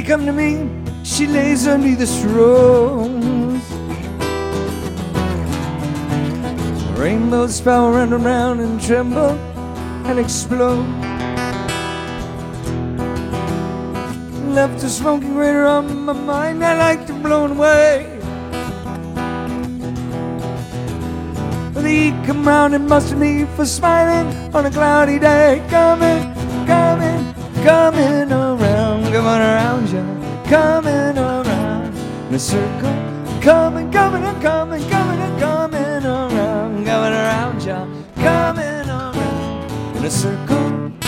come to me, she lays underneath this rose. Rainbows fall round and round and tremble and explode. Left a smoking crater on my mind, I like to blow away. They come round and busted me for smiling on a cloudy day. Coming, coming, coming around, coming around you, coming around in a circle. Coming, coming, and coming, coming, and coming around you, coming around in a circle.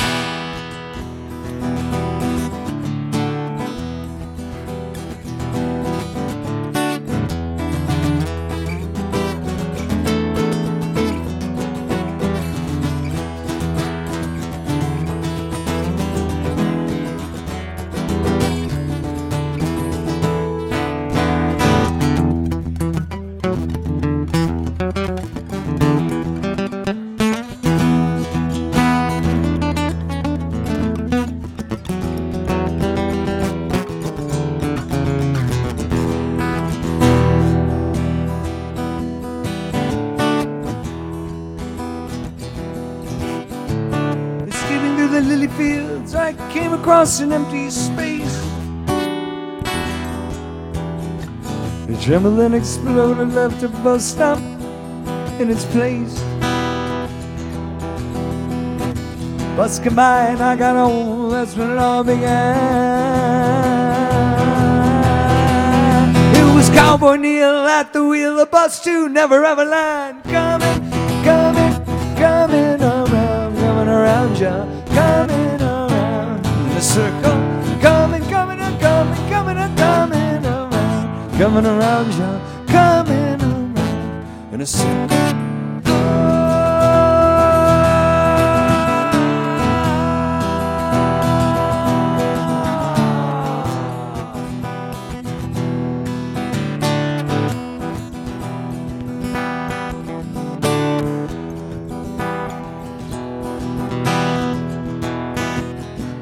The lily fields, I came across an empty space. It trembled and exploded, left a bus stop in its place. Bus came by and I got on, that's when it all began. It was Cowboy Neil at the wheel, the bus to Never Ever Land. Coming, coming, coming around you, coming around in a circle. Coming, coming, and coming, coming, and coming around, coming around you, coming around in a circle.